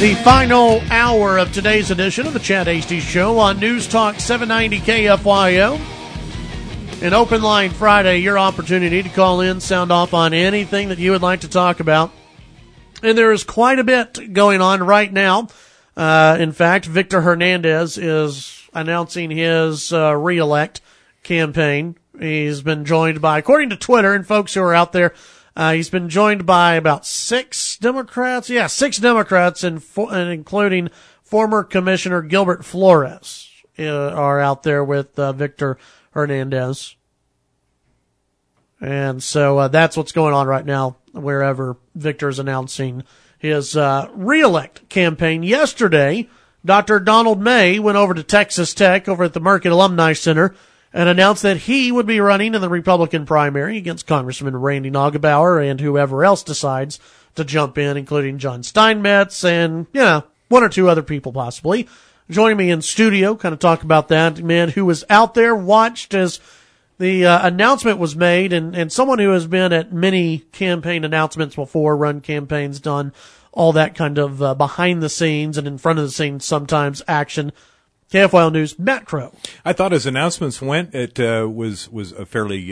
The final hour of today's edition of the Chad Hasty Show on News Talk 790 KFYO. An Open Line Friday, your opportunity to call in, sound off on anything that you would like to talk about. And there is quite a bit going on right now. In fact, Victor Hernandez is announcing his re-elect campaign. He's been joined by, according to Twitter and folks who are out there, he's been joined by about 6 Democrats. Yeah, 6 Democrats, and including former Commissioner Gilbert Flores are out there with Victor Hernandez. And so that's what's going on right now, wherever Victor's announcing his re-elect campaign. Yesterday, Dr. Donald May went over to Texas Tech over at the Merckett Alumni Center and announced that he would be running in the Republican primary against Congressman Randy Nagebauer and whoever else decides to jump in, including John Steinmetz and, one or two other people possibly. Joining me in studio, kind of talk about that, man who was out there, watched as the announcement was made, and someone who has been at many campaign announcements before, run campaigns, done all that kind of behind the scenes and in front of the scenes sometimes action. KFYL News, Matt Crow. I thought as announcements went, it was a fairly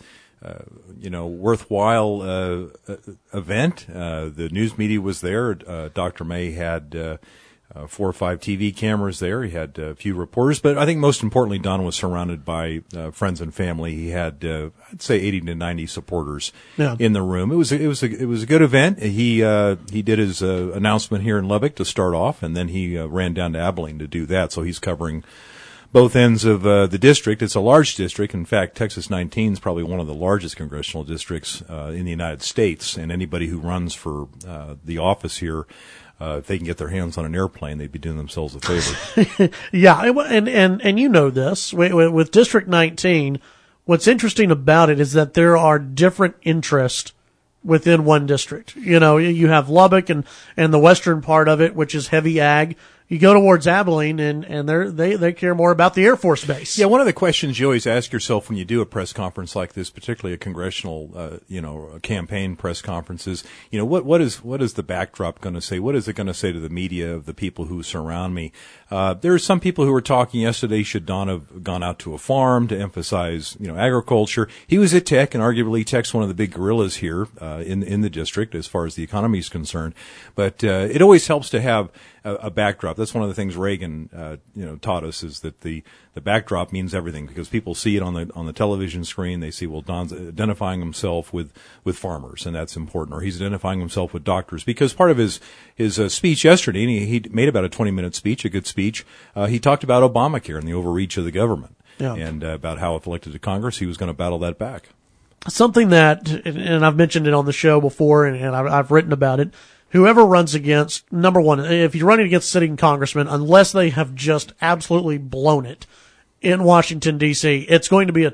worthwhile event. The news media was there. Dr. May had 4 or 5 TV cameras there. He had a few reporters, but I think most importantly, Don was surrounded by friends and family. He had, I'd say, 80 to 90 supporters in the room. It was a good event. He did his announcement here in Lubbock to start off, and then he ran down to Abilene to do that. So he's covering both ends of the district. It's a large district. In fact, Texas 19 is probably one of the largest congressional districts in the United States, and anybody who runs for the office here, if they can get their hands on an airplane, they'd be doing themselves a favor. Yeah, and you know this. With District 19, what's interesting about it is that there are different interests within one district. You have Lubbock and the western part of it, which is heavy ag. You go towards Abilene, and they care more about the Air Force Base. Yeah, one of the questions you always ask yourself when you do a press conference like this, particularly a congressional, campaign press conference, is, what is the backdrop going to say? What is it going to say to the media of the people who surround me? There are some people who were talking yesterday, should Don have gone out to a farm to emphasize, agriculture? He was at Tech, and arguably Tech's one of the big gorillas here in the district as far as the economy is concerned. But it always helps to have a backdrop. That's one of the things Reagan, taught us, is that the backdrop means everything, because people see it on the television screen. They see, well, Don's identifying himself with farmers, and that's important, or he's identifying himself with doctors. Because part of his speech yesterday, and he made about a 20-minute speech, a good speech. He talked about Obamacare and the overreach of the government, and about how, if elected to Congress, he was going to battle that back. Something that, and I've mentioned it on the show before, and I've written about it. Whoever runs against, number one, if you're running against sitting congressmen, unless they have just absolutely blown it in Washington, D.C., there are going to be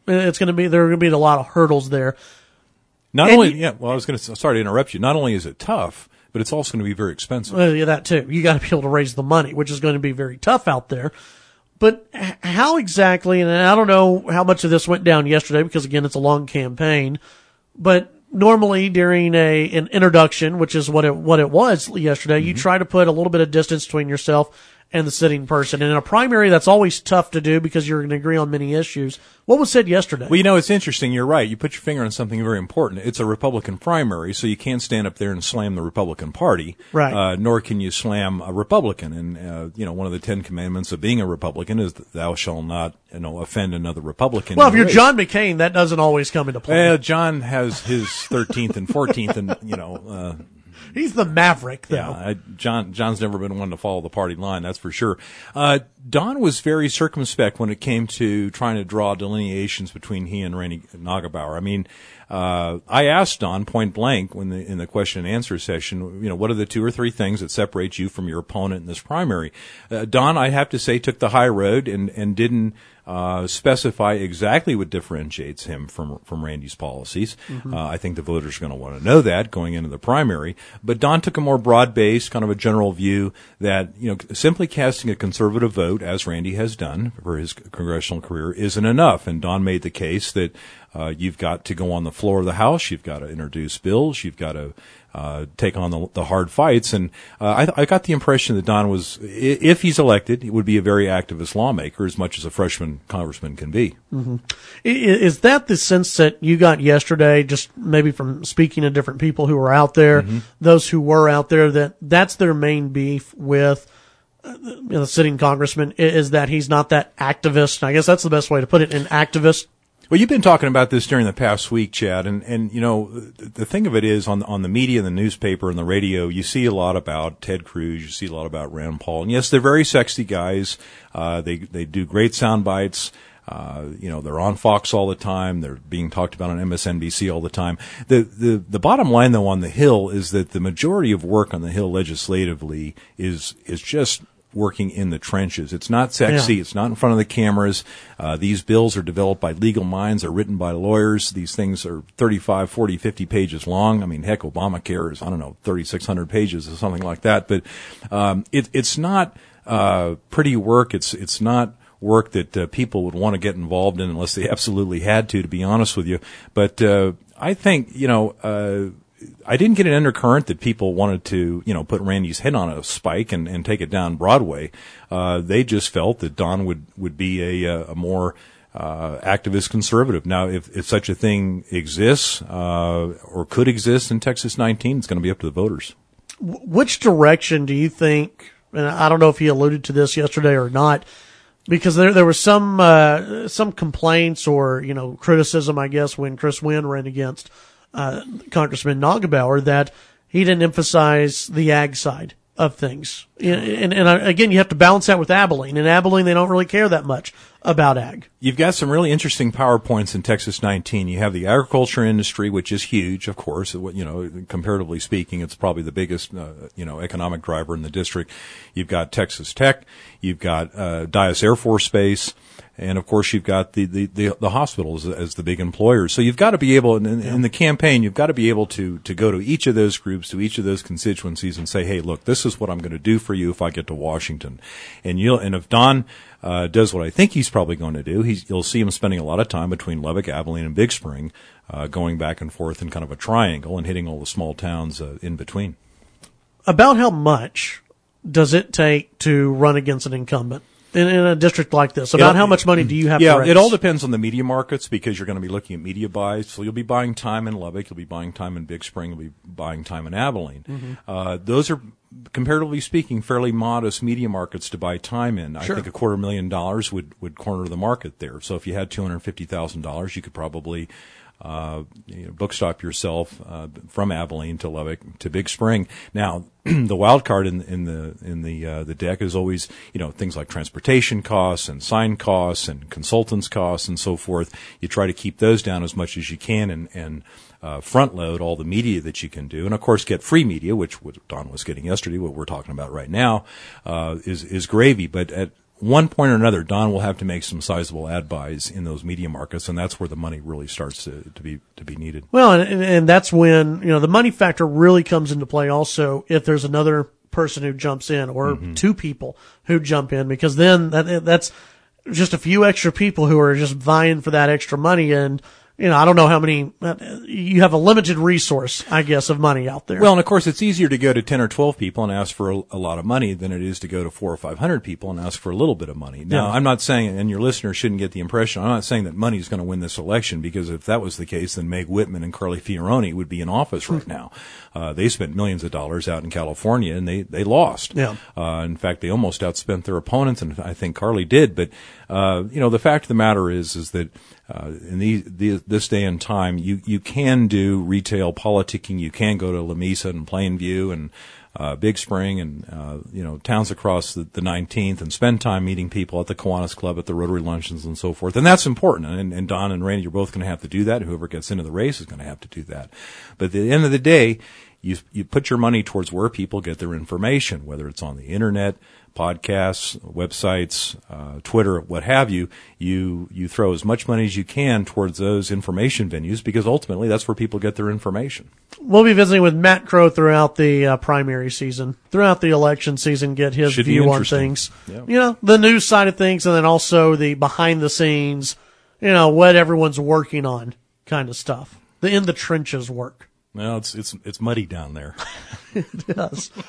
a lot of hurdles there. Sorry to interrupt you. Not only is it tough, but it's also going to be very expensive. Yeah, that too. You got to be able to raise the money, which is going to be very tough out there. But how exactly, and I don't know how much of this went down yesterday, because again, it's a long campaign, but normally during an introduction, which is what it was yesterday, you try to put a little bit of distance between yourself and the sitting person. And in a primary, that's always tough to do because you're going to agree on many issues. What was said yesterday? Well, it's interesting. You're right. You put your finger on something very important. It's a Republican primary, so you can't stand up there and slam the Republican Party. Right. Nor can you slam a Republican. And, one of the 10 commandments of being a Republican is that thou shalt not, offend another Republican. Well, if you're John McCain, that doesn't always come into play. Well, John has his 13th and 14th and, he's the maverick, though. Yeah, John's never been one to follow the party line, that's for sure. Don was very circumspect when it came to trying to draw delineations between he and Randy Nagebauer. I mean, I asked Don point blank in the question and answer session, what are the 2 or 3 things that separate you from your opponent in this primary? Don, I have to say, took the high road and didn't specify exactly what differentiates him from Randy's policies. I think the voters are going to want to know that going into the primary. But Don took a more broad-based, kind of a general view that, simply casting a conservative vote, as Randy has done for his congressional career, isn't enough. And Don made the case that You've got to go on the floor of the House. You've got to introduce bills. You've got to take on the hard fights. And I got the impression that Don was, if he's elected, he would be a very activist lawmaker, as much as a freshman congressman can be. Mm-hmm. Is that the sense that you got yesterday, just maybe from speaking to different people who were out there, those who were out there, that's their main beef with the sitting congressman, is that he's not that activist? I guess that's the best way to put it, an activist. Well, you've been talking about this during the past week, Chad, and the thing of it is, on the media, the newspaper, and the radio, you see a lot about Ted Cruz, you see a lot about Rand Paul, and yes, they're very sexy guys. They do great sound bites. They're on Fox all the time. They're being talked about on MSNBC all the time. The bottom line, though, on the Hill is that the majority of work on the Hill legislatively is just working in the trenches. It's not sexy. Yeah. It's not in front of the cameras. These bills are developed by legal minds. They're written by lawyers. These things are 35, 40, 50 pages long. I mean, heck, Obamacare is, 3,600 pages or something like that. But it's not pretty work. It's not work that people would want to get involved in unless they absolutely had to be honest with you. But I think, I didn't get an undercurrent that people wanted to, put Randy's head on a spike and take it down Broadway. They just felt that Don would be a more activist conservative. Now, if such a thing exists or could exist in Texas 19, it's going to be up to the voters. Which direction do you think, and I don't know if he alluded to this yesterday or not, because there was some complaints or, criticism, I guess, when Chris Wynn ran against Congressman Nagelbauer, that he didn't emphasize the ag side of things. And again, you have to balance that with Abilene. In Abilene, they don't really care that much about ag. You've got some really interesting PowerPoints in Texas 19. You have the agriculture industry, which is huge, of course. Comparatively speaking, it's probably the biggest, economic driver in the district. You've got Texas Tech. You've got Dyess Air Force Base. And of course, you've got the hospitals as the big employers. So you've got to be able, in the campaign, you've got to be able to go to each of those groups, to each of those constituencies, and say, hey, look, this is what I'm going to do for you if I get to Washington. And if Don does what I think he's probably going to do, you'll see him spending a lot of time between Lubbock, Abilene, and Big Spring, going back and forth in kind of a triangle and hitting all the small towns in between. About how much does it take to run against an incumbent in a district like this? About how much money do you have to raise? Yeah, it all depends on the media markets, because you're going to be looking at media buys. So you'll be buying time in Lubbock, you'll be buying time in Big Spring, you'll be buying time in Abilene. Mm-hmm. Those are, comparatively speaking, fairly modest media markets to buy time in. Sure. I think $250,000 would corner the market there. So if you had $250,000, you could probably bookstop yourself from Abilene to Lubbock to Big Spring. Now, the wild card in the deck is always things like transportation costs and sign costs and consultants costs and so forth. You try to keep those down as much as you can and front load all the media that you can do, and of course get free media, which what Don was getting yesterday. What we're talking about right now is gravy, but at one point or another, Don will have to make some sizable ad buys in those media markets, and that's where the money really starts to be needed. Well, and that's when the money factor really comes into play. Also, if there's another person who jumps in, or two people who jump in, because then that's just a few extra people who are just vying for that extra money, and I don't know how many, you have a limited resource, I guess, of money out there. Well, and of course, it's easier to go to 10 or 12 people and ask for a lot of money than it is to go to 400 or 500 people and ask for a little bit of money. Now, I'm not saying, and your listeners shouldn't get the impression, I'm not saying that money is going to win this election, because if that was the case, then Meg Whitman and Carly Fioroni would be in office right now. They spent millions of dollars out in California, and they lost. Yeah. In fact, they almost outspent their opponents, and I think Carly did. But, the fact of the matter is that in this day and time, you can do retail politicking. You can go to Lamesa and Plainview and Big Spring and towns across the 19th and spend time meeting people at the Kiwanis Club, at the Rotary Luncheons, and so forth. And that's important. And Don and Randy, you're both going to have to do that. Whoever gets into the race is going to have to do that. But at the end of the day, you put your money towards where people get their information, whether it's on the internet, podcasts, websites, Twitter, what have you. You throw as much money as you can towards those information venues, because ultimately that's where people get their information. We'll be visiting with Matt Crow throughout the primary season, throughout the election season, get his view on things. Yeah. The news side of things, and then also the behind the scenes, what everyone's working on kind of stuff. The in the trenches work. Well, it's muddy down there. It does.